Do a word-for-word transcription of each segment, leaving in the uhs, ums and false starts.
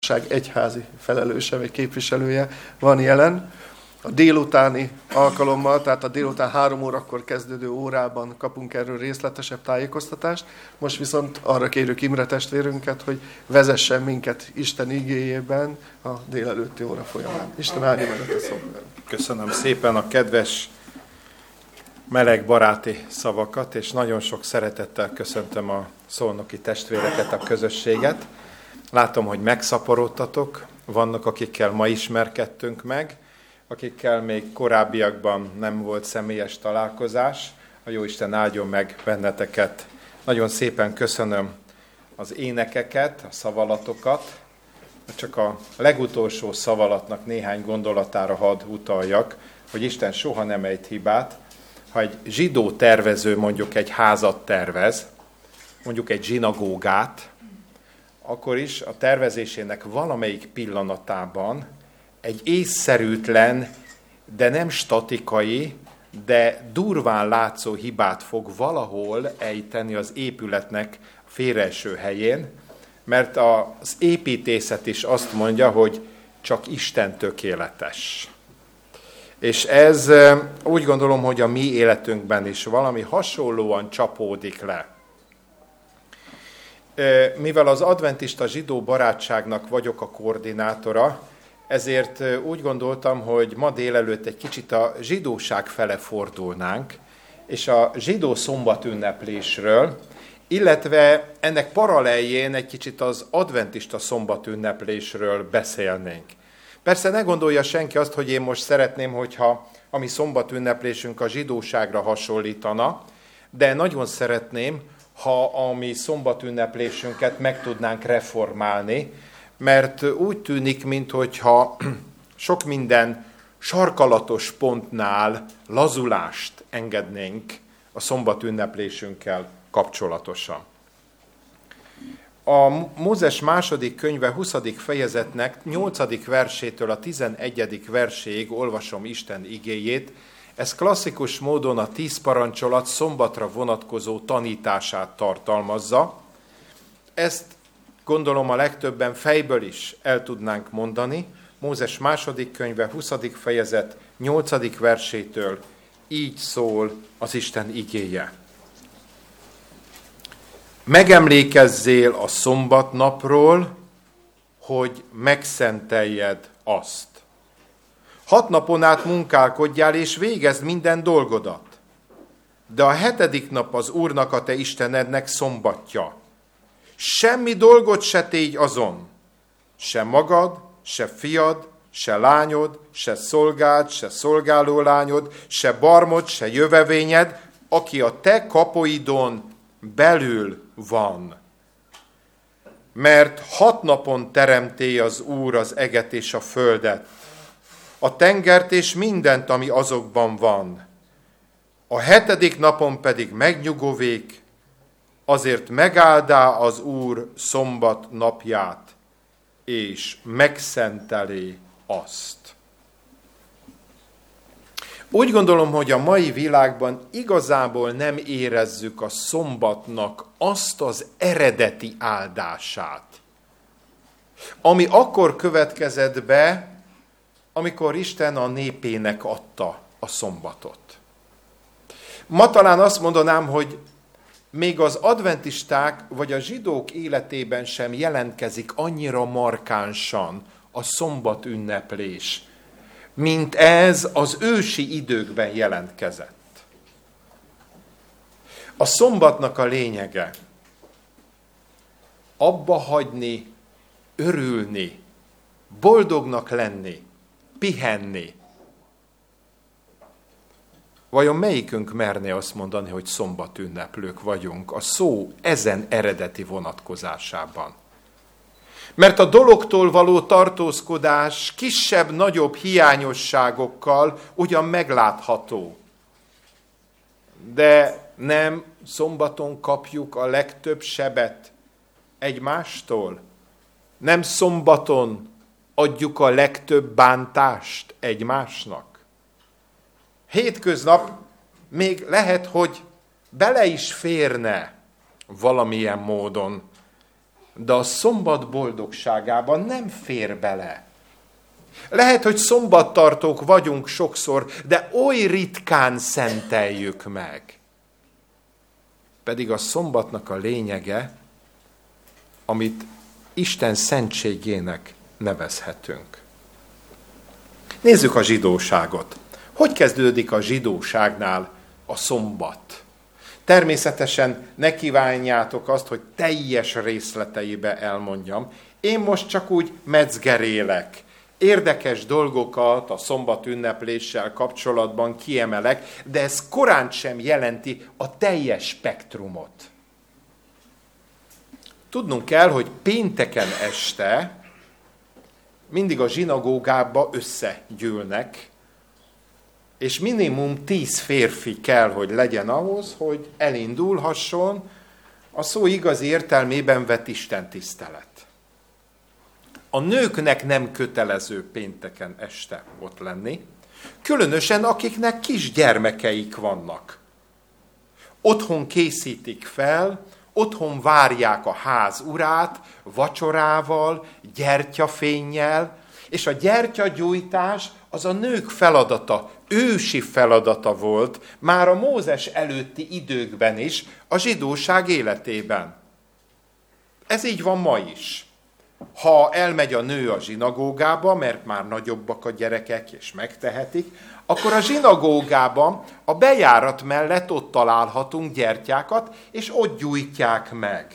egyházi felelőse vagy képviselője van jelen. A délutáni alkalommal, tehát a délután három órakor kezdődő órában kapunk erről részletesebb tájékoztatást. Most viszont arra kérjük Imre testvérünket, hogy vezessen minket Isten igéjében a délelőtti óra folyamán. Isten áldja meg a szolgálat. Köszönöm szépen a kedves, meleg, baráti szavakat, és nagyon sok szeretettel köszöntöm a szolnoki testvéreket, a közösséget. Látom, hogy megszaporodtatok, vannak, akikkel ma ismerkedtünk meg, akikkel még korábbiakban nem volt személyes találkozás. A Jóisten áldjon meg benneteket. Nagyon szépen köszönöm az énekeket, a szavalatokat. Csak a legutolsó szavalatnak néhány gondolatára hadd utaljak, hogy Isten soha nem ejt hibát. Ha egy zsidó tervező mondjuk egy házat tervez, mondjuk egy zsinagógát, akkor is a tervezésének valamelyik pillanatában egy észszerűtlen, de nem statikai, de durván látszó hibát fog valahol ejteni az épületnek félreeső helyén, mert az építészet is azt mondja, hogy csak Isten tökéletes. És ez úgy gondolom, hogy a mi életünkben is valami hasonlóan csapódik le. Mivel az adventista zsidó barátságnak vagyok a koordinátora, ezért úgy gondoltam, hogy ma délelőtt egy kicsit a zsidóság fele fordulnánk, és a zsidó szombatünneplésről, illetve ennek paraleljén egy kicsit az adventista szombatünneplésről beszélnénk. Persze ne gondolja senki azt, hogy én most szeretném, hogyha a mi szombatünneplésünk a zsidóságra hasonlítana, de nagyon szeretném, ha a mi szombatünneplésünket meg tudnánk reformálni, mert úgy tűnik, minthogyha sok minden sarkalatos pontnál lazulást engednénk a szombatünneplésünkkel kapcsolatosan. A Mózes második könyve huszadik fejezetnek nyolcadik versétől a tizenegyedik verséig olvasom Isten igéjét. Ez klasszikus módon a tíz parancsolat szombatra vonatkozó tanítását tartalmazza. Ezt gondolom a legtöbben fejből is el tudnánk mondani. Mózes második könyve huszadik fejezet nyolcadik versétől így szól az Isten igéje. Megemlékezzél a szombatnapról, hogy megszenteljed azt. Hat napon át munkálkodjál, és végezd minden dolgodat. De a hetedik nap az Úrnak, a te Istenednek szombatja. Semmi dolgot se tégy azon, se magad, se fiad, se lányod, se szolgád, se szolgáló lányod, se barmod, se jövevényed, aki a te kapuidon belül van. Mert hat napon teremté az Úr az eget és a földet, a tengert és mindent, ami azokban van. A hetedik napon pedig megnyugovék, azért megáldá az Úr szombat napját, és megszentelé azt. Úgy gondolom, hogy a mai világban igazából nem érezzük a szombatnak azt az eredeti áldását, ami akkor következett be, amikor Isten a népének adta a szombatot. Ma talán azt mondanám, hogy még az adventisták vagy a zsidók életében sem jelentkezik annyira markánsan a szombatünneplés, mint ez az ősi időkben jelentkezett. A szombatnak a lényege abba hagyni, örülni, boldognak lenni, pihenni. Vajon melyikünk merné azt mondani, hogy szombatünneplők vagyunk a szó ezen eredeti vonatkozásában? Mert a dologtól való tartózkodás kisebb-nagyobb hiányosságokkal ugyan meglátható. De nem szombaton kapjuk a legtöbb sebet egymástól? Nem szombaton adjuk a legtöbb bántást egymásnak? Hétköznap még lehet, hogy bele is férne valamilyen módon de a szombat boldogságában nem fér bele. Lehet, hogy szombattartók vagyunk sokszor, de oly ritkán szenteljük meg. Pedig a szombatnak a lényege, amit Isten szentségének nevezhetünk. Nézzük a zsidóságot. Hogy kezdődik a zsidóságnál a szombat? Természetesen ne kívánjátok azt, hogy teljes részleteibe elmondjam. Én most csak úgy meczgerélek. Érdekes dolgokat a szombat ünnepléssel kapcsolatban kiemelek, de ez korán sem jelenti a teljes spektrumot. Tudnunk kell, hogy pénteken este mindig a zsinagógába összegyűlnek, és minimum tíz férfi kell, hogy legyen ahhoz, hogy elindulhasson a szó igazi értelmében vett istentisztelet. A nőknek nem kötelező pénteken este ott lenni, különösen akiknek kisgyermekeik vannak. Otthon készítik fel, otthon várják a ház urát, vacsorával, gyertyafénnyel, és a gyertyagyújtás az a nők feladata, ősi feladata volt, már a Mózes előtti időkben is, a zsidóság életében. Ez így van ma is. Ha elmegy a nő a zsinagógába, mert már nagyobbak a gyerekek, és megtehetik, akkor a zsinagógában a bejárat mellett ott találhatunk gyertyákat, és ott gyújtják meg.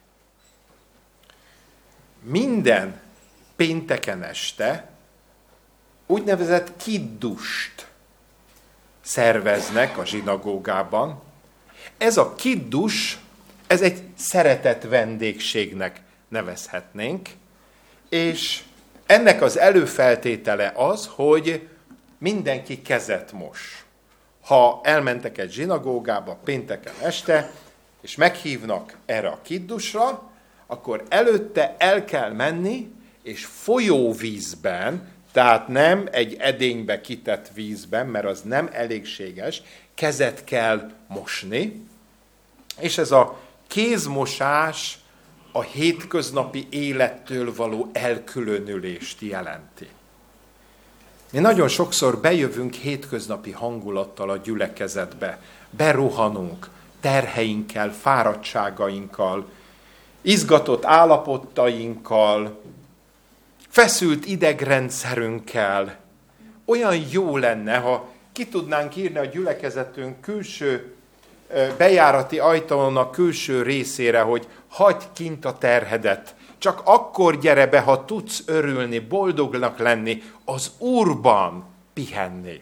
Minden pénteken este úgynevezett kiddust szerveznek a zsinagógában. Ez a kiddus, ez egy szeretett vendégségnek nevezhetnénk, és ennek az előfeltétele az, hogy mindenki kezet mos. Ha elmentek egy zsinagógába pénteken este, és meghívnak erre a kiddusra, akkor előtte el kell menni, és folyóvízben, tehát nem egy edénybe kitett vízben, mert az nem elégséges, kezet kell mosni, és ez a kézmosás a hétköznapi élettől való elkülönülést jelenti. Mi nagyon sokszor bejövünk hétköznapi hangulattal a gyülekezetbe, berohanunk terheinkkel, fáradtságainkkal, izgatott állapotainkkal, feszült idegrendszerünkkel. Olyan jó lenne, ha ki tudnánk írni a gyülekezetünk külső bejárati ajtónak külső részére, hogy hagyd kint a terhedet. Csak akkor gyere be, ha tudsz örülni, boldognak lenni, az Úrban pihenni.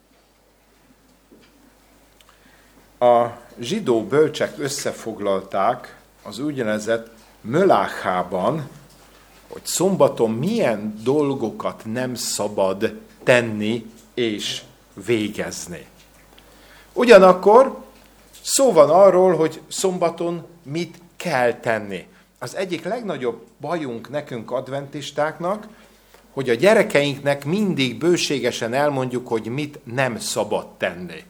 A zsidó bölcsek összefoglalták az úgynevezett Möláchában, hogy szombaton milyen dolgokat nem szabad tenni és végezni. Ugyanakkor szó van arról, hogy szombaton mit kell tenni. Az egyik legnagyobb bajunk nekünk adventistáknak, hogy a gyerekeinknek mindig bőségesen elmondjuk, hogy mit nem szabad tenni.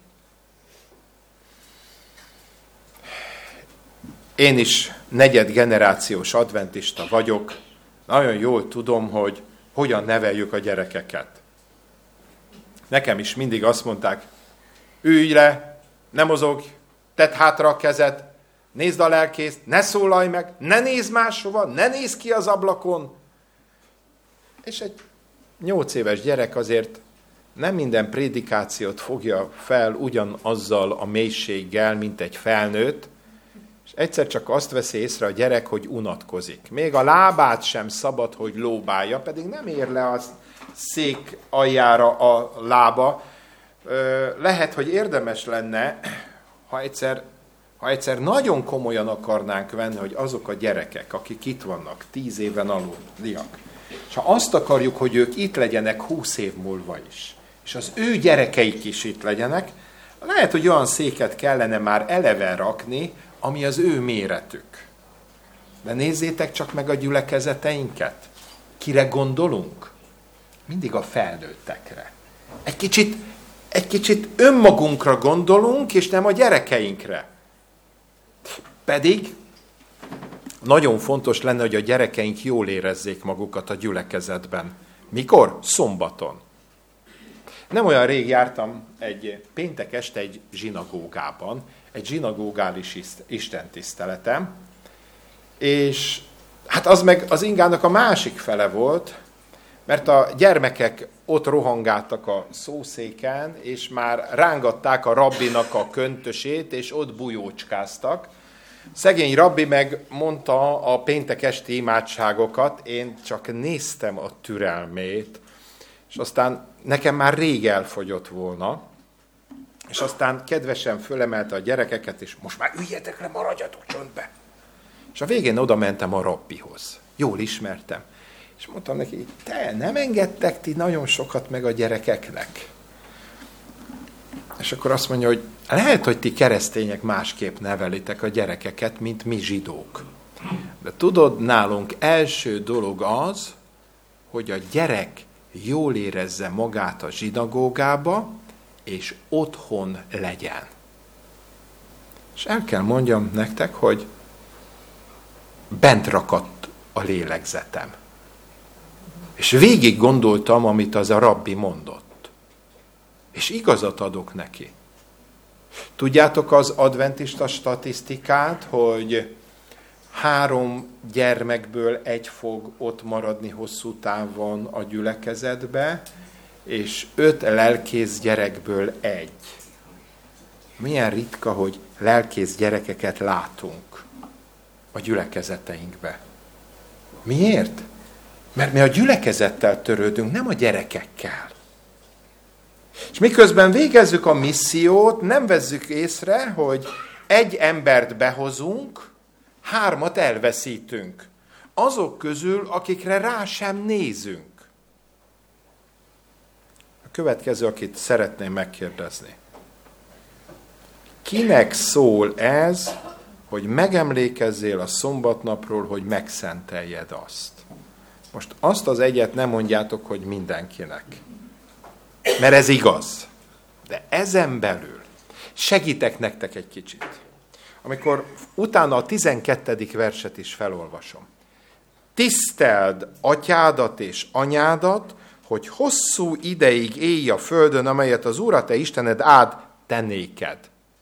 Én is negyed generációs adventista vagyok, nagyon jól tudom, hogy hogyan neveljük a gyerekeket. Nekem is mindig azt mondták, ülj le, ne mozogj, tedd hátra a kezed, nézd a lelkészt, ne szólalj meg, ne nézd máshova, ne nézd ki az ablakon. És egy nyolc éves gyerek azért nem minden prédikációt fogja fel ugyanazzal a mélységgel, mint egy felnőtt, és egyszer csak azt veszi észre a gyerek, hogy unatkozik. Még a lábát sem szabad, hogy lóbálja, pedig nem ér le a szék aljára a lába. Lehet, hogy érdemes lenne, ha egyszer, ha egyszer nagyon komolyan akarnánk venni, hogy azok a gyerekek, akik itt vannak, tíz éven aluliak, és ha azt akarjuk, hogy ők itt legyenek húsz év múlva is, és az ő gyerekeik is itt legyenek, lehet, hogy olyan széket kellene már eleve rakni, ami az ő méretük. De nézzétek csak meg a gyülekezeteinket. Kire gondolunk? Mindig a felnőttekre. Egy kicsit, egy kicsit önmagunkra gondolunk, és nem a gyerekeinkre. Pedig Nagyon fontos lenne, hogy a gyerekeink jól érezzék magukat a gyülekezetben. Mikor? Szombaton. Nem olyan rég jártam egy péntek este egy zsinagógában, egy zsinagógális istentiszteletem, és hát az meg az ingának a másik fele volt, mert a gyermekek ott rohangáltak a szószéken, és már rángatták a rabbinak a köntösét, és ott bujócskáztak. Szegény rabbi meg mondta a péntek esti imádságokat, én csak néztem a türelmét, és aztán nekem már rég elfogyott volna, és aztán kedvesen fölemelte a gyerekeket, és most már üljetek le, maradjatok csöndbe. És a végén oda mentem a rabbihoz. Jól ismertem. És mondtam neki, te nem engedtek ti nagyon sokat meg a gyerekeknek. És akkor azt mondja, hogy lehet, hogy ti keresztények másképp nevelitek a gyerekeket, mint mi zsidók. De tudod, nálunk első dolog az, hogy a gyerek jól érezze magát a zsinagógába, és otthon legyen. És el kell mondjam nektek, hogy bent rakadt a lélegzetem. És végig gondoltam, amit az a rabbi mondott. És igazat adok neki. Tudjátok az adventista statisztikát, hogy három gyermekből egy fog ott maradni hosszú távon a gyülekezetbe, és öt lelkész gyerekből egy. Milyen ritka, hogy lelkész gyerekeket látunk a gyülekezeteinkbe. Miért? Mert mi a gyülekezettel törődünk, nem a gyerekekkel. És miközben végezzük a missziót, nem vezzük észre, hogy egy embert behozunk, hármat elveszítünk. Azok közül, akikre rá sem nézünk. A következő, akit szeretném megkérdezni. Kinek szól ez, hogy megemlékezzél a szombatnapról, hogy megszenteljed azt? Most azt az egyet nem mondjátok, hogy mindenkinek. Mert ez igaz. De ezen belül segítek nektek egy kicsit. Amikor utána a tizenkettedik verset is felolvasom. Tiszteld atyádat és anyádat, hogy hosszú ideig élj a földön, amelyet az Úr, a te Istened áld te néked.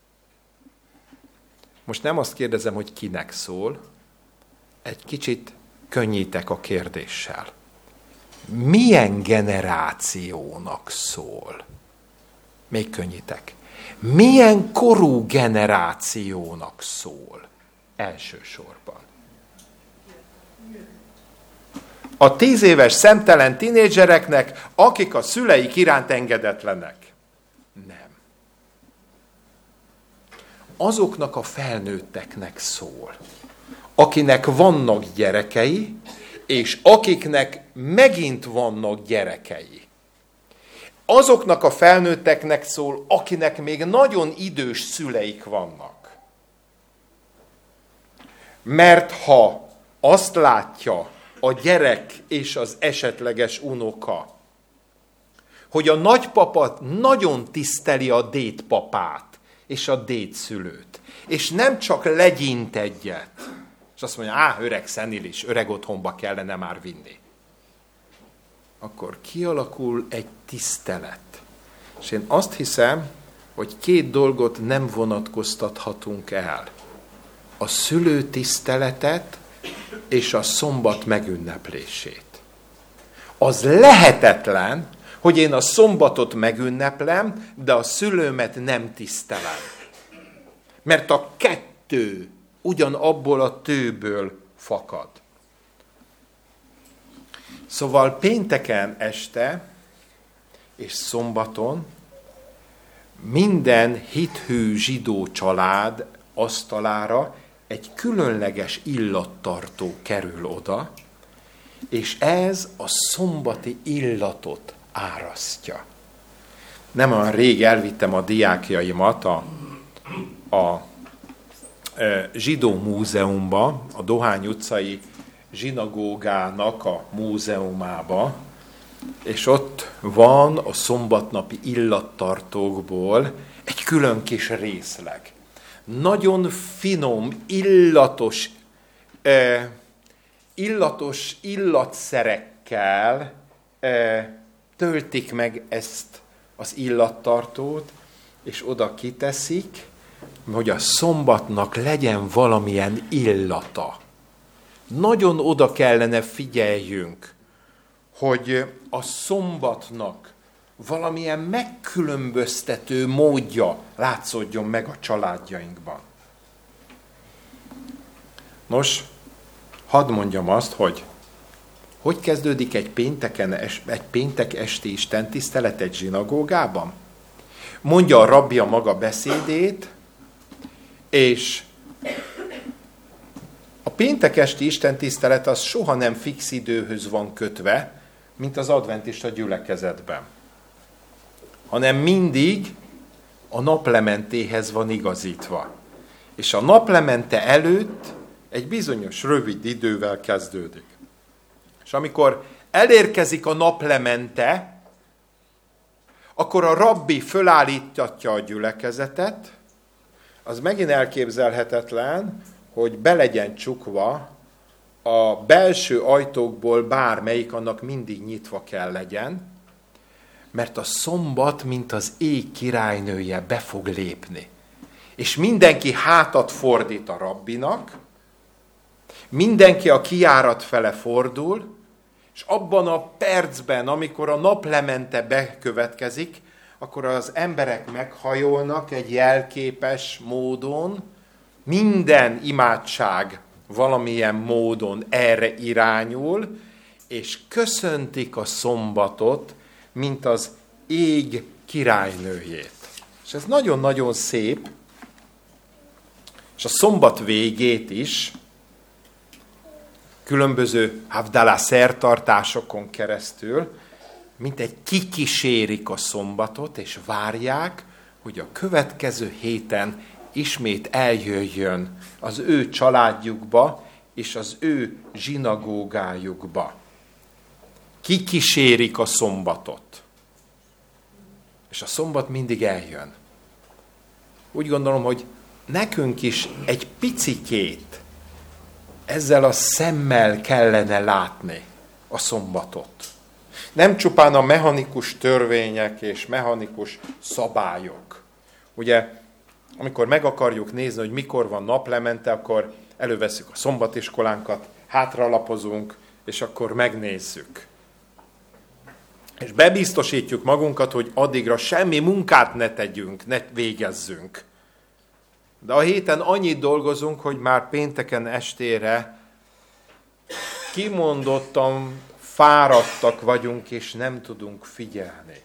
Most nem azt kérdezem, hogy kinek szól, egy kicsit könnyítek a kérdéssel. Milyen generációnak szól? Még könnyítek. Milyen korú generációnak szól? Elsősorban. A tíz éves szemtelen tinédzsereknek, akik a szüleik iránt engedetlenek. Nem. Azoknak a felnőtteknek szól, akinek vannak gyerekei, és akiknek megint vannak gyerekei. Azoknak a felnőtteknek szól, akinek még nagyon idős szüleik vannak. Mert ha azt látja a gyerek és az esetleges unoka, hogy a nagypapa nagyon tiszteli a dédpapát és a dédszülőt, és nem csak legyint egyet, és azt mondja, á, öreg szenilis, öreg otthonba kellene már vinni. Akkor kialakul egy tisztelet. És én azt hiszem, hogy két dolgot nem vonatkoztathatunk el. A szülő tiszteletet és a szombat megünneplését. Az lehetetlen, hogy én a szombatot megünneplem, de a szülőmet nem tisztelem. Mert a kettő ugyanabból a tőből fakad. Szóval pénteken este és szombaton minden hithű zsidó család asztalára egy különleges illattartó kerül oda, és ez a szombati illatot árasztja. Nem olyan rég elvittem a diákjaimat a, a e, zsidó múzeumba, a Dohány utcai zsinagógának a múzeumába, és ott van a szombatnapi illattartókból egy külön kis részleg. Nagyon finom, illatos e, illatos illatszerekkel e, töltik meg ezt az illattartót, és oda kiteszik, hogy a szombatnak legyen valamilyen illata. Nagyon oda kellene figyeljünk, hogy a szombatnak valamilyen megkülönböztető módja látszódjon meg a családjainkban. Nos, hadd mondjam azt, hogy hogy kezdődik egy, pénteken, egy péntek esti istentisztelet egy zsinagógában? Mondja a rabbi a maga beszédét, és a péntek esti istentisztelet az soha nem fix időhöz van kötve, mint az adventista gyülekezetben, hanem mindig a naplementéhez van igazítva. És a naplemente előtt egy bizonyos rövid idővel kezdődik. És amikor elérkezik a naplemente, akkor a rabbi fölállítatja a gyülekezetet, az megint elképzelhetetlen, hogy be legyen csukva a belső ajtókból bármelyik, annak mindig nyitva kell legyen, mert a szombat, mint az ég királynője be fog lépni. És mindenki hátat fordít a rabbinak, mindenki a kijárat fele fordul, és abban a percben, amikor a naplemente bekövetkezik, akkor az emberek meghajolnak egy jelképes módon, minden imádság valamilyen módon erre irányul, és köszöntik a szombatot, mint az ég királynőjét. És ez nagyon-nagyon szép, és a szombat végét is különböző havdalah szertartásokon keresztül, mint egy kikísérik a szombatot, és várják, hogy a következő héten ismét eljöjjön az ő családjukba, és az ő zsinagógájukba. Kikísérik a szombatot. És a szombat mindig eljön. Úgy gondolom, hogy nekünk is egy picikét ezzel a szemmel kellene látni a szombatot. Nem csupán a mechanikus törvények és mechanikus szabályok. Ugye, amikor meg akarjuk nézni, hogy mikor van naplemente, akkor elővesszük a szombatiskolánkat, hátralapozunk, és akkor megnézzük. És bebiztosítjuk magunkat, hogy addigra semmi munkát ne tegyünk, ne végezzünk. De a héten annyit dolgozunk, hogy már pénteken estére kimondottan fáradtak vagyunk, és nem tudunk figyelni.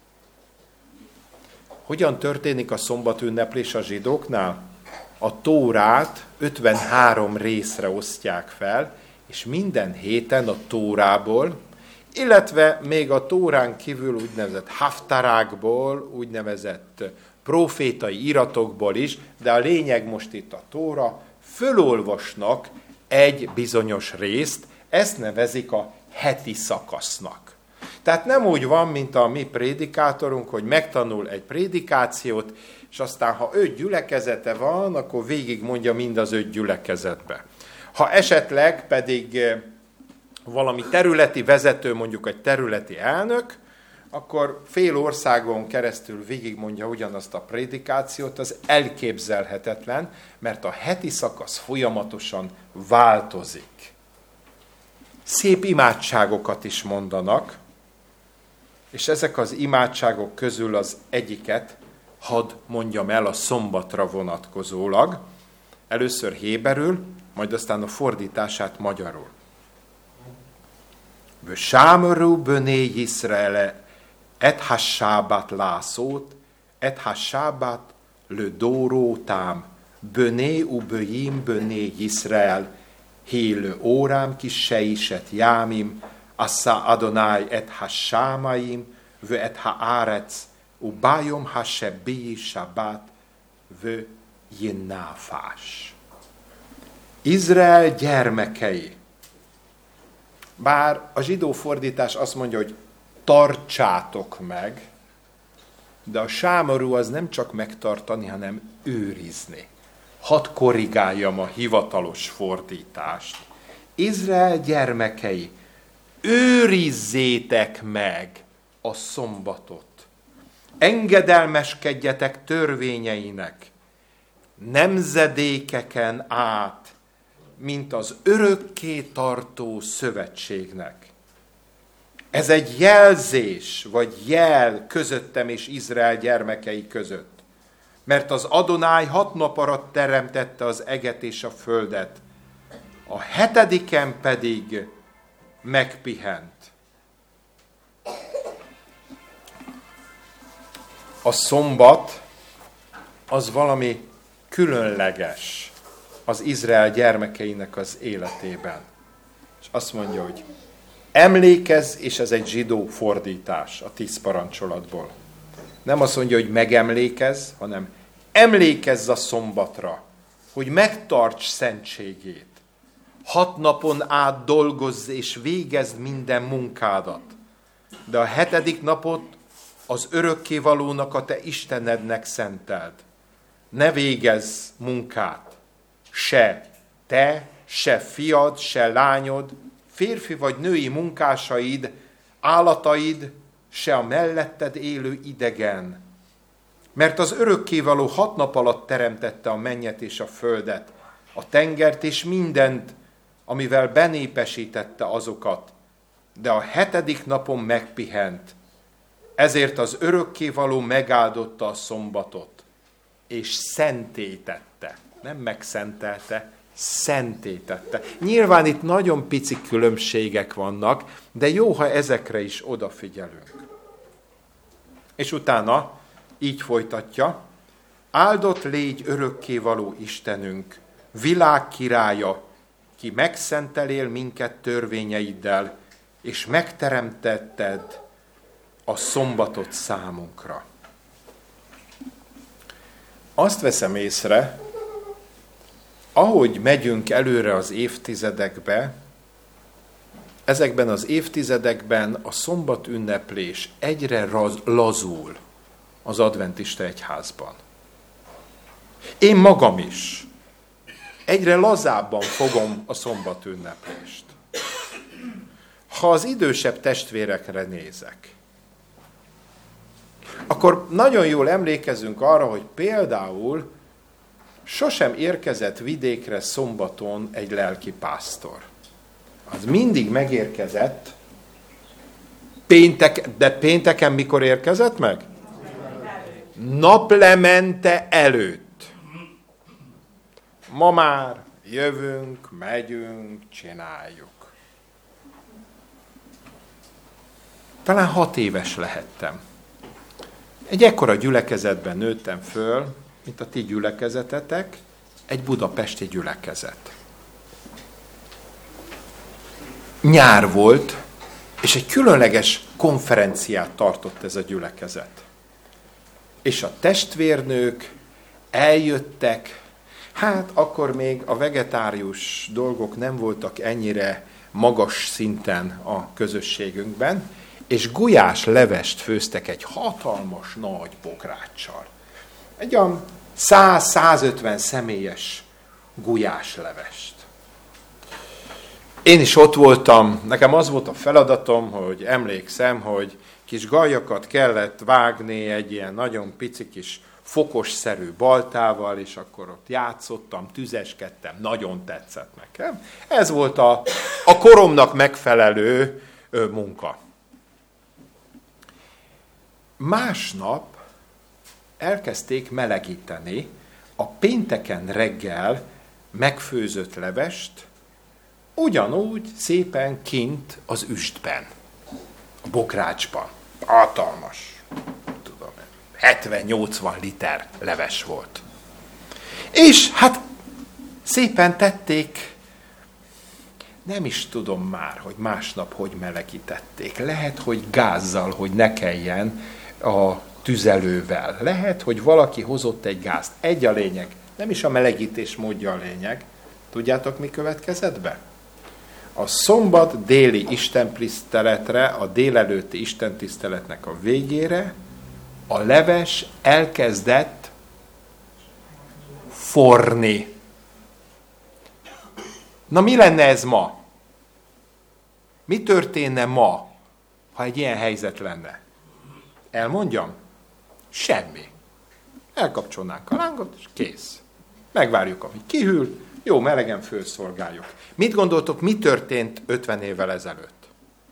Hogyan történik a szombat ünneplés a zsidóknál? A Tórát ötvenhárom részre osztják fel, és minden héten a Tórából, illetve még a Tórán kívül úgynevezett haftarákból, úgynevezett profétai iratokból is, de a lényeg most itt a Tóra, fölolvasnak egy bizonyos részt, ezt nevezik a heti szakasznak. Tehát nem úgy van, mint a mi prédikátorunk, hogy megtanul egy prédikációt, és aztán, ha öt gyülekezete van, akkor végig mondja mind az öt gyülekezetbe. Ha esetleg pedig valami területi vezető, mondjuk egy területi elnök, akkor fél országon keresztül végigmondja ugyanazt a prédikációt, az elképzelhetetlen, mert a heti szakasz folyamatosan változik. Szép imádságokat is mondanak, és ezek az imádságok közül az egyiket hadd mondjam el a szombatra vonatkozólag, először héberül, majd aztán a fordítását magyarul. V'sámru böné Yisraele et ha-sábát lászót, et ha-sábát le dórótám, böné u böjim böné Yisrael, hélő órám kis seiset jámim, assza Adonai et ha-sámaim, vö et ha-árec, u bájom ha-sebbi sábát, vö jinnáfás. Izrael gyermekei. Bár a zsidó fordítás azt mondja, hogy tartsátok meg, de a sámarú az nem csak megtartani, hanem őrizni. hadd korrigáljam a hivatalos fordítást. Izrael gyermekei, őrizzétek meg a szombatot. Engedelmeskedjetek törvényeinek, nemzedékeken át, mint az örökké tartó szövetségnek. Ez egy jelzés, vagy jel közöttem és Izrael gyermekei között. Mert az Adonáj hat nap alatt teremtette az eget és a földet, a hetediken pedig megpihent. A szombat az valami különleges az Izrael gyermekeinek az életében. És azt mondja, hogy emlékezz, és ez egy zsidó fordítás a tíz parancsolatból. Nem azt mondja, hogy megemlékezz, hanem emlékezz a szombatra, hogy megtarts szentségét. Hat napon át dolgozz és végezd minden munkádat. De a hetedik napot az örökkévalónak, a te Istenednek szenteld. Ne végezz munkát, se te, se fiad, se lányod, férfi vagy női munkásaid, állataid, se a melletted élő idegen. Mert az örökkévaló hat nap alatt teremtette a mennyet és a földet, a tengert és mindent, amivel benépesítette azokat, de a hetedik napon megpihent. Ezért az örökkévaló megáldotta a szombatot, és szentétette. Nem megszentelte, szentétette. Nyilván itt nagyon pici különbségek vannak, de jó, ha ezekre is odafigyelünk. És utána így folytatja, áldott légy örökkévaló Istenünk, világ királya, ki megszentelél minket törvényeiddel, és megteremtetted a szombatot számunkra. Azt veszem észre, ahogy megyünk előre az évtizedekbe, ezekben az évtizedekben a szombat ünneplés egyre lazul az adventista egyházban. Én magam is egyre lazábban fogom a szombat ünneplést. Ha az idősebb testvérekre nézek, akkor nagyon jól emlékezünk arra, hogy például sosem érkezett vidékre szombaton egy lelkipásztor. Az mindig megérkezett, péntek, de pénteken mikor érkezett meg? Naplemente előtt. Ma már jövünk, megyünk, csináljuk. Talán hat éves lehettem. Egy ekkora gyülekezetben nőttem föl, mint a ti gyülekezetetek, egy budapesti gyülekezet. Nyár volt, és egy különleges konferenciát tartott ez a gyülekezet. És a testvérnők eljöttek, hát akkor még a vegetárius dolgok nem voltak ennyire magas szinten a közösségünkben, és gulyás levest főztek egy hatalmas nagy bográccsal. Egy olyan száz-százötven személyes gulyás levest. Én is ott voltam, nekem az volt a feladatom, hogy emlékszem, hogy kis galjakat kellett vágni egy ilyen nagyon pici kis fokosszerű baltával, és akkor ott játszottam, tüzeskedtem, nagyon tetszett nekem. Ez volt a, a koromnak megfelelő ö, munka. Másnap elkezdték melegíteni a pénteken reggel megfőzött levest, ugyanúgy szépen kint az üstben, a bográcsban. Hatalmas, tudom, hetven-nyolcvan liter leves volt. És hát szépen tették, nem is tudom már, hogy másnap hogy melegítették. Lehet, hogy gázzal, hogy ne kelljen a tüzelővel. Lehet, hogy valaki hozott egy gázt. Egy a lényeg. Nem is a melegítés módja a lényeg. Tudjátok, mi következett be? A szombat déli istentiszteletre, a délelőtti istentiszteletnek a végére a leves elkezdett forni. Na mi lenne ez ma? Mi történne ma, ha egy ilyen helyzet lenne? Elmondjam? Semmi. Elkapcsolnánk a lángot, és kész. Megvárjuk, amíg kihűl, jó, melegen fölszolgáljuk. Mit gondoltok, mi történt ötven évvel ezelőtt?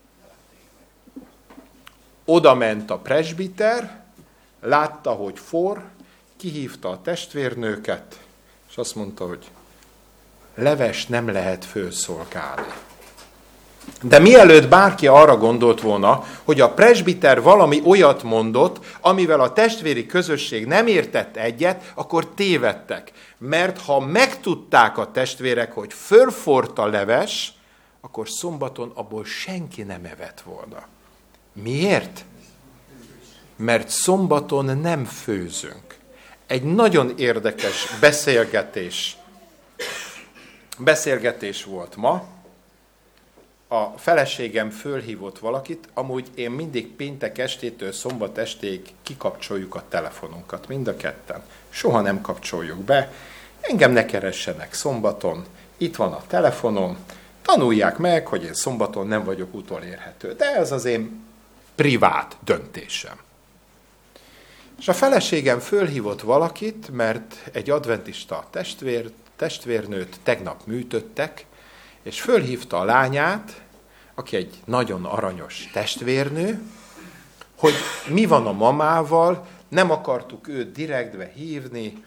Oda ment a presbiter, látta, hogy forr, kihívta a testvérnőket, és azt mondta, hogy leves nem lehet fölszolgálni. De mielőtt bárki arra gondolt volna, hogy a presbiter valami olyat mondott, amivel a testvéri közösség nem értett egyet, akkor tévedtek. Mert ha megtudták a testvérek, hogy fölforrt a leves, akkor szombaton abból senki nem evett volna. Miért? Mert szombaton nem főzünk. Egy nagyon érdekes beszélgetés. Beszélgetés volt ma. A feleségem fölhívott valakit, amúgy én mindig péntek estétől szombat estéig kikapcsoljuk a telefonunkat, mind a ketten. Soha nem kapcsoljuk be. Engem ne keressenek szombaton, itt van a telefonom, tanulják meg, hogy én szombaton nem vagyok utolérhető. De ez az én privát döntésem. És a feleségem fölhívott valakit, mert egy adventista testvér, testvérnőt tegnap műtöttek, és fölhívta a lányát, aki egy nagyon aranyos testvérnő, hogy mi van a mamával, nem akartuk őt direktbe hívni,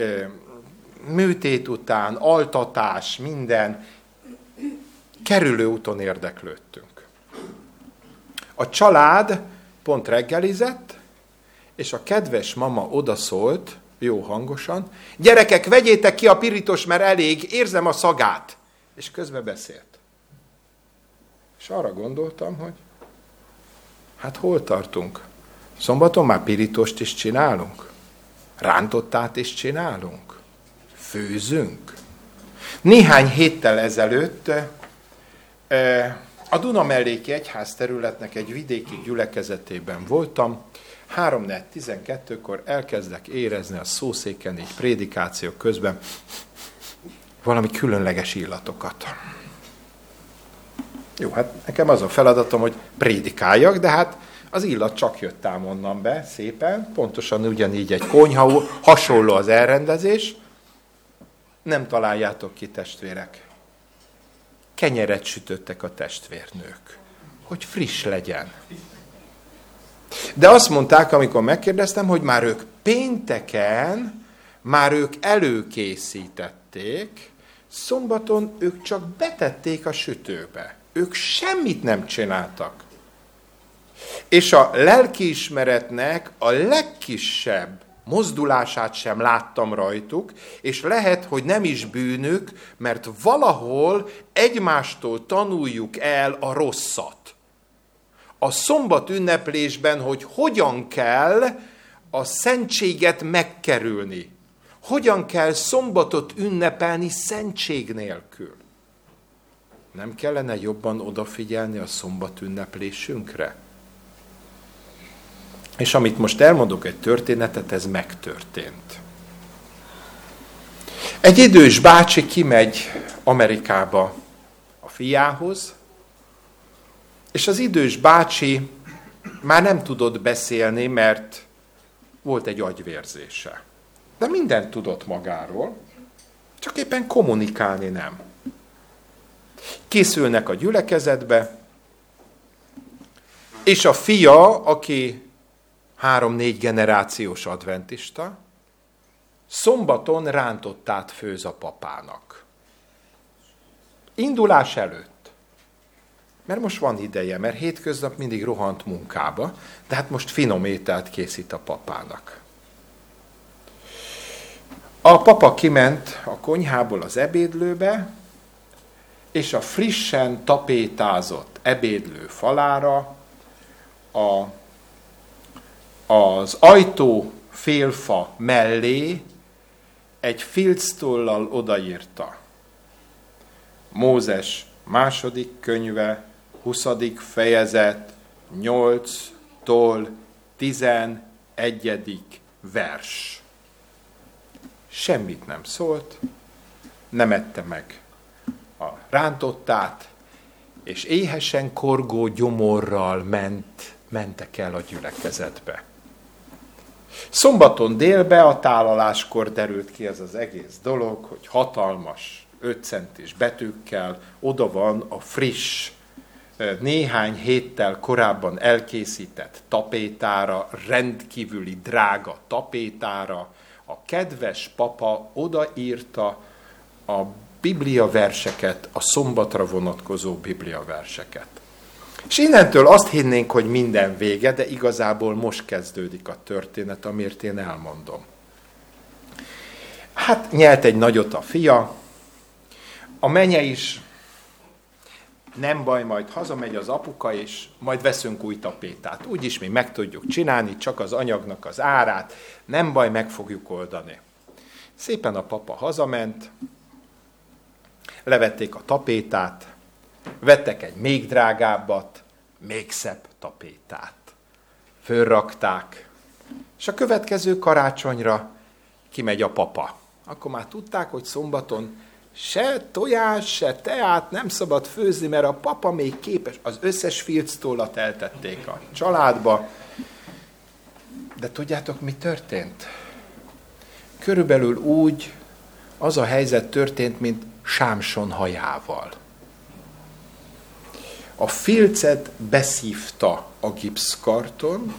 műtét után, altatás, minden, kerülő úton érdeklődtünk. A család pont reggelizett, és a kedves mama odaszólt, jó hangosan, gyerekek, vegyétek ki a pirítos, mert elég, érzem a szagát. És közben beszélt. És arra gondoltam, hogy hát hol tartunk? Szombaton már pirítost is csinálunk? Rántottát is csinálunk? Főzünk? Néhány héttel ezelőtt a Dunamelléki Egyház területnek egy vidéki gyülekezetében voltam. három tizenkettőkor elkezdek érezni a szószéken, így prédikáció közben valami különleges illatokat. Jó, hát nekem az a feladatom, hogy prédikáljak, de hát az illat csak jött ám onnan be, szépen, pontosan ugyanígy egy konyha, hasonló az elrendezés. Nem találjátok ki, testvérek. Kenyeret sütöttek a testvérnők, hogy friss legyen. De azt mondták, amikor megkérdeztem, hogy már ők pénteken, már ők előkészítették, szombaton ők csak betették a sütőbe. Ők semmit nem csináltak. És a lelkiismeretnek a legkisebb mozdulását sem láttam rajtuk, és lehet, hogy nem is bűnük, mert valahol egymástól tanuljuk el a rosszat. A szombat ünneplésben, hogy hogyan kell a szentséget megkerülni. Hogyan kell szombatot ünnepelni szentség nélkül. Nem kellene jobban odafigyelni a szombat ünneplésünkre? És amit most elmondok egy történetet, ez megtörtént. Egy idős bácsi kimegy Amerikába a fiához, és az idős bácsi már nem tudott beszélni, mert volt egy agyvérzése. De mindent tudott magáról, csak éppen kommunikálni nem. Készülnek a gyülekezetbe, és a fia, aki három-négy generációs adventista, szombaton rántottát főz a papának. Indulás előtt. Mert most van ideje, mert hétköznap mindig rohant munkába, de hát most finom ételt készít a papának. A papa kiment a konyhából az ebédlőbe, és a frissen tapétázott ebédlő falára a, az ajtó félfa mellé egy filctollal odaírta. Mózes második könyve, huszadik fejezet, nyolctól tizenegyedik vers. semmit nem szólt, nem ette meg a rántottát, és éhesen korgó gyomorral ment, mentek el a gyülekezetbe. Szombaton délbe a tálaláskor derült ki ez az egész dolog, hogy hatalmas, öt centis betűkkel oda van a friss, néhány héttel korábban elkészített tapétára, rendkívüli drága tapétára, a kedves papa odaírta a Biblia verseket, a szombatra vonatkozó Biblia verseket. És innentől azt hinnénk, hogy minden vége, de igazából most kezdődik a történet, amiért én elmondom. Hát nyelt egy nagyot a fia, a menye is, nem baj, majd hazamegy az apuka, és majd veszünk új tapétát. Úgyis mi meg tudjuk csinálni, csak az anyagnak az árát, nem baj, meg fogjuk oldani. Szépen a papa hazament, levették a tapétát, vettek egy még drágábbat, még szebb tapétát. Fölrakták, és a következő karácsonyra kimegy a papa. Akkor már tudták, hogy szombaton se tojás, se teát nem szabad főzni, mert a papa még képes. Az összes filctollat eltették a családba. De tudjátok, mi történt? Körülbelül úgy az a helyzet történt, mint Sámson hajával. A filcet beszívta a gipszkarton,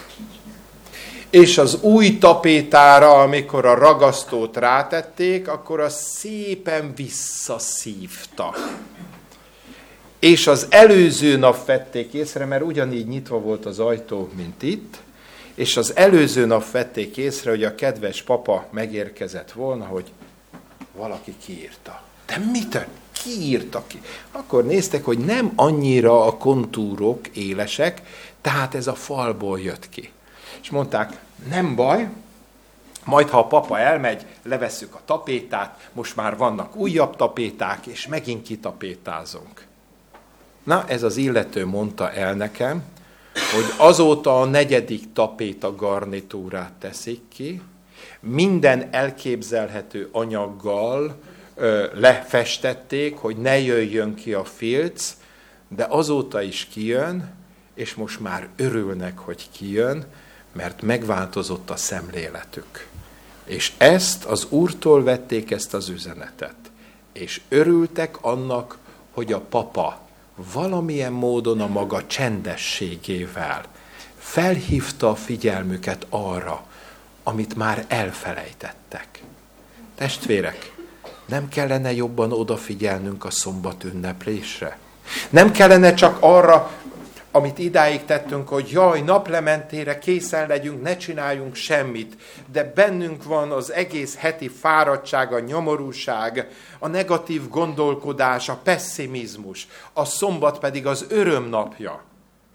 és az új tapétára, amikor a ragasztót rátették, akkor az szépen visszaszívta. És az előző nap vették észre, mert ugyanígy nyitva volt az ajtó, mint itt, és az előző nap vették észre, hogy a kedves papa megérkezett volna, hogy valaki kiírta. De mitől? Ki írta ki? Akkor néztek, hogy nem annyira a kontúrok élesek, tehát ez a falból jött ki. És mondták, nem baj, majd ha a papa elmegy, levesszük a tapétát, most már vannak újabb tapéták, és megint kitapétázunk. Na, ez az illető mondta el nekem, hogy azóta a negyedik tapéta garnitúrát teszik ki, minden elképzelhető anyaggal ö, lefestették, hogy ne jöjjön ki a filc, de azóta is kijön, és most már örülnek, hogy kijön, mert megváltozott a szemléletük. És ezt az Úrtól vették, ezt az üzenetet. És örültek annak, hogy a papa valamilyen módon a maga csendességével felhívta a figyelmüket arra, amit már elfelejtettek. Testvérek, nem kellene jobban odafigyelnünk a szombat ünneplésre? Nem kellene csak arra, amit idáig tettünk, hogy jaj, naplementére készen legyünk, ne csináljunk semmit, de bennünk van az egész heti fáradtság, a nyomorúság, a negatív gondolkodás, a pesszimizmus, a szombat pedig az öröm napja.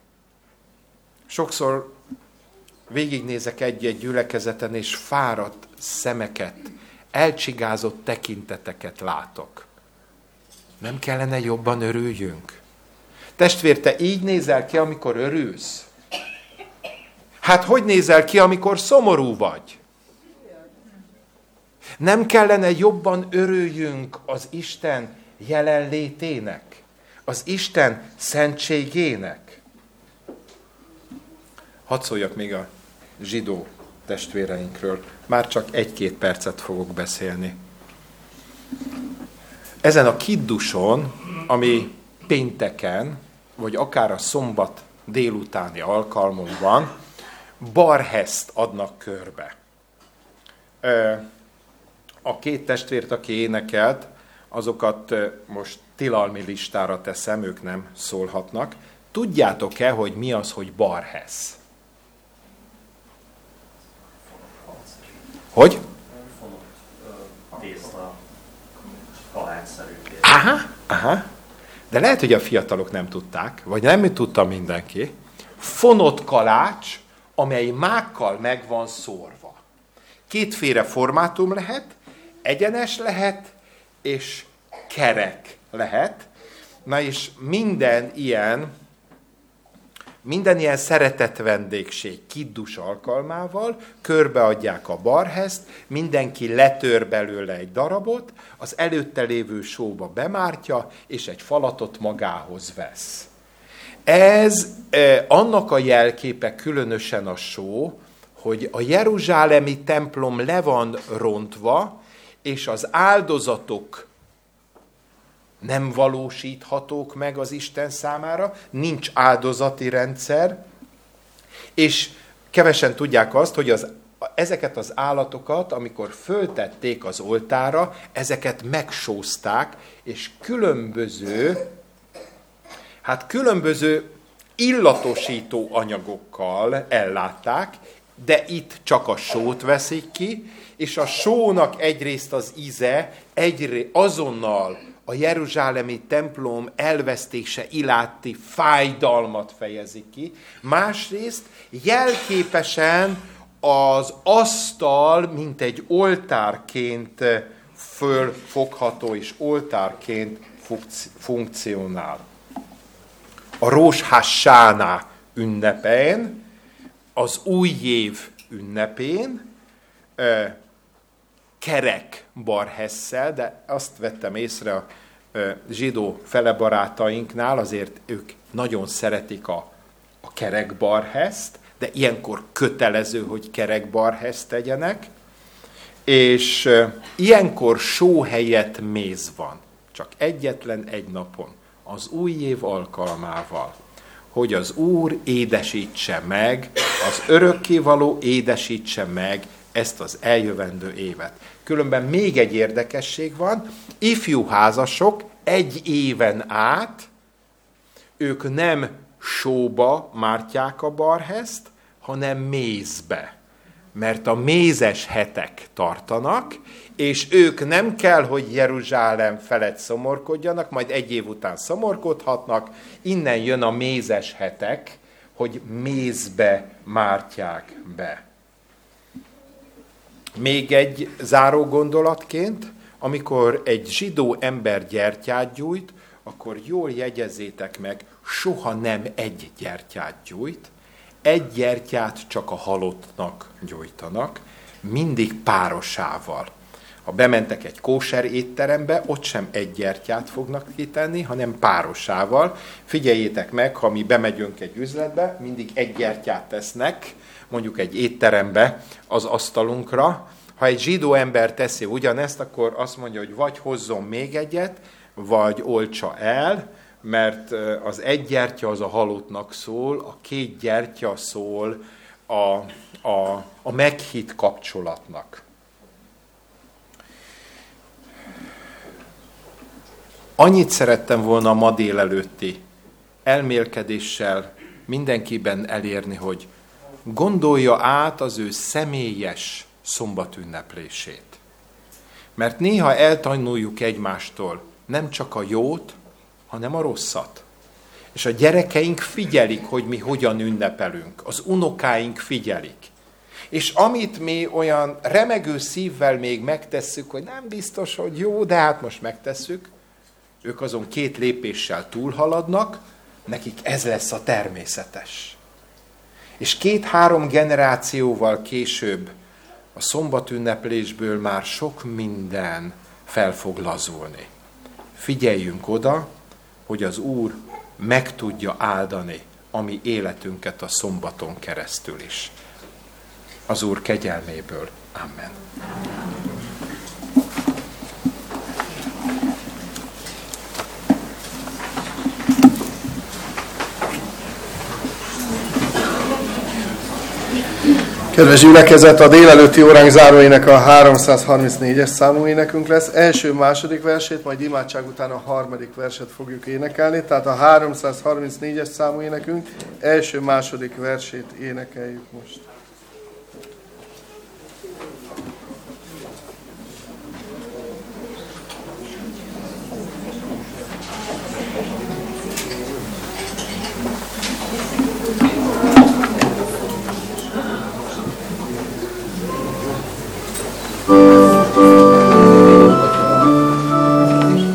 Sokszor végignézek egy-egy gyülekezeten, és fáradt szemeket, elcsigázott tekinteteket látok. Nem kellene jobban örüljünk? Testvér, te így nézel ki, amikor örülsz? Hát hogy nézel ki, amikor szomorú vagy? Nem kellene jobban örüljünk az Isten jelenlétének, az Isten szentségének? Hadd szóljak még a zsidó testvéreinkről. Már csak egy-két percet fogok beszélni. Ezen a kidduson, ami pénteken, vagy akár a szombat délutáni alkalmon van, barheszt adnak körbe. A két testvért, aki énekelt, azokat most tilalmi listára teszem, ők nem szólhatnak. Tudjátok-e, hogy mi az, hogy barhesz? Hogy? Tészta, kalácsszerű tészta. Aha, aha. De lehet, hogy a fiatalok nem tudták, vagy nem tudta mindenki. Fonott kalács, amely mákkal meg van szórva. Kétféle formátum lehet, egyenes lehet, és kerek lehet. Na és minden ilyen minden ilyen szeretett vendégség kiddus alkalmával körbeadják a barheszt, mindenki letör belőle egy darabot, az előtte lévő sóba bemártja, és egy falatot magához vesz. Ez eh, annak a jelképe, különösen a só, hogy a jeruzsálemi templom le van rontva, és az áldozatok nem valósíthatók meg az Isten számára, nincs áldozati rendszer, és kevesen tudják azt, hogy az, ezeket az állatokat, amikor föltették az oltára, ezeket megsózták, és különböző, hát különböző illatosító anyagokkal ellátták, de itt csak a sót veszik ki, és a sónak egyrészt az íze egyrészt azonnal a jeruzsálemi templom elvesztése illáti fájdalmat fejezi ki, másrészt jelképesen az asztal, mint egy oltárként fölfogható és oltárként funkcionál. A Rosh Hashanah ünnepén, az új év ünnepén, kerek barhesszel, de azt vettem észre a zsidó felebarátainknál, azért ők nagyon szeretik a, a kerek barheszt, de ilyenkor kötelező, hogy kerek barheszt tegyenek, és ilyenkor só helyett méz van, csak egyetlen egy napon, az új év alkalmával, hogy az Úr édesítse meg, az örökkévaló édesítse meg ezt az eljövendő évet. Különben még egy érdekesség van, ifjú házasok egy éven át, ők nem sóba mártják a barheszt, hanem mézbe. Mert a mézes hetek tartanak, és ők nem kell, hogy Jeruzsálem felett szomorkodjanak, majd egy év után szomorkodhatnak, innen jön a mézes hetek, hogy mézbe mártják be. Még egy záró gondolatként, amikor egy zsidó ember gyertyát gyújt, akkor jól jegyezzétek meg, soha nem egy gyertyát gyújt, egy gyertyát csak a halottnak gyújtanak, mindig párosával. Ha bementek egy kóser étterembe, ott sem egy gyertyát fognak kitenni, hanem párosával. Figyeljétek meg, ha mi bemegyünk egy üzletbe, mindig egy gyertyát tesznek, mondjuk egy étterembe az asztalunkra. Ha egy zsidó ember teszi ugyanezt, akkor azt mondja, hogy vagy hozzon még egyet, vagy oltsa el, mert az egy gyertya az a halottnak szól, a két gyertya szól a, a, a meghitt kapcsolatnak. Annyit szerettem volna a ma délelőtti elmélkedéssel mindenkiben elérni, hogy gondolja át az ő személyes szombatünneplését. Mert néha eltanuljuk egymástól nem csak a jót, hanem a rosszat. És a gyerekeink figyelik, hogy mi hogyan ünnepelünk. Az unokáink figyelik. És amit mi olyan remegő szívvel még megtesszük, hogy nem biztos, hogy jó, de hát most megtesszük, ők azon két lépéssel túlhaladnak, nekik ez lesz a természetes. És két-három generációval később a szombatünneplésből már sok minden fel fog lazulni. Figyeljünk oda, hogy az Úr meg tudja áldani a mi életünket a szombaton keresztül is. Az Úr kegyelméből. Amen. Kedves gyülekezet, a délelőtti óránk záróének a háromszázharmincnégyes számú énekünk lesz. Első, második versét, majd imádság után a harmadik verset fogjuk énekelni. Tehát a háromszázharmincnégyes számú énekünk első, második versét énekeljük most.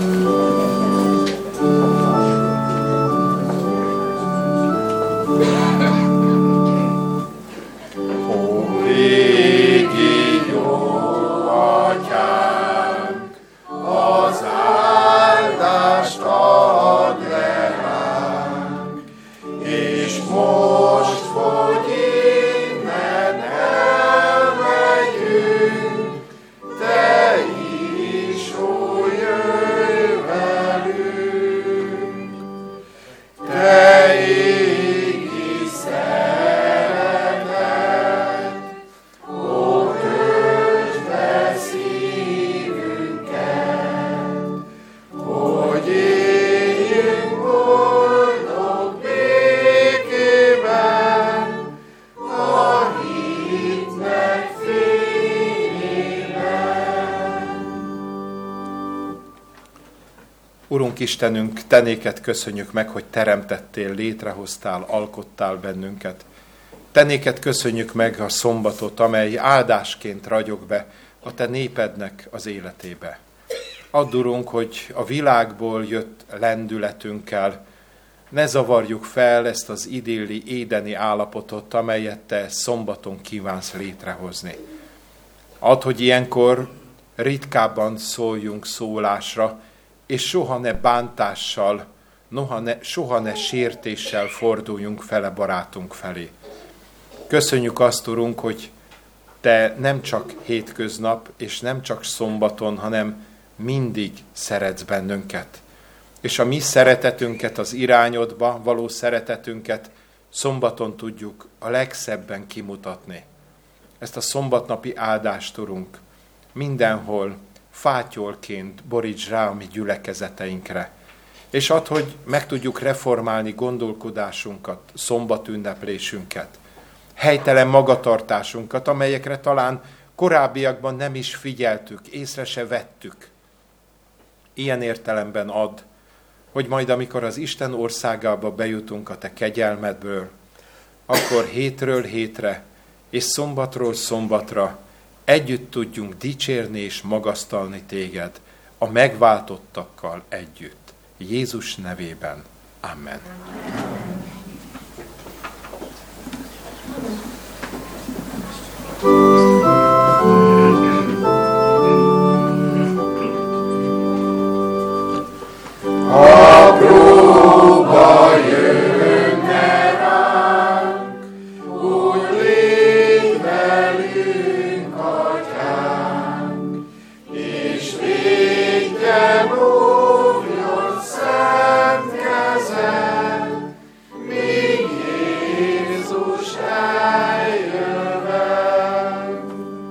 Yeah. Urunk Istenünk, te néked köszönjük meg, hogy teremtettél, létrehoztál, alkottál bennünket. Te néked köszönjük meg a szombatot, amely áldásként ragyog be a te népednek az életébe. Add, Urunk, hogy a világból jött lendületünkkel ne zavarjuk fel ezt az idilli, édeni állapotot, amelyet te szombaton kívánsz létrehozni. Add, hogy ilyenkor ritkábban szóljunk szólásra, és soha ne bántással, noha ne, soha ne sértéssel forduljunk fele barátunk felé. Köszönjük azt, Urunk, hogy te nem csak hétköznap, és nem csak szombaton, hanem mindig szeretsz bennünket. És a mi szeretetünket, az irányodba való szeretetünket szombaton tudjuk a legszebben kimutatni. Ezt a szombatnapi áldást, Urunk, mindenhol fátyolként boríts rá a mi gyülekezeteinkre. És add, hogy meg tudjuk reformálni gondolkodásunkat, szombatünneplésünket, helytelen magatartásunkat, amelyekre talán korábbiakban nem is figyeltük, észre se vettük. Ilyen értelemben add, hogy majd amikor az Isten országába bejutunk a te kegyelmedből, akkor hétről hétre és szombatról szombatra együtt tudjunk dicsérni és magasztalni téged a megváltottakkal együtt. Jézus nevében. Amen. A próba jönne ránk, úgy légy velünk, Atyánk, és védjen óvjon szent kezed, míg Jézus eljövend.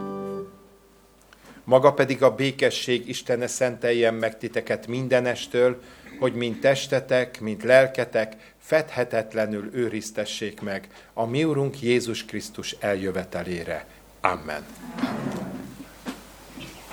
Maga pedig a békesség Istene szenteljen meg titeket mindenestől, hogy mind testetek, mind lelketek fedhetetlenül őriztessék meg a mi Urunk Jézus Krisztus eljövetelére. Amen.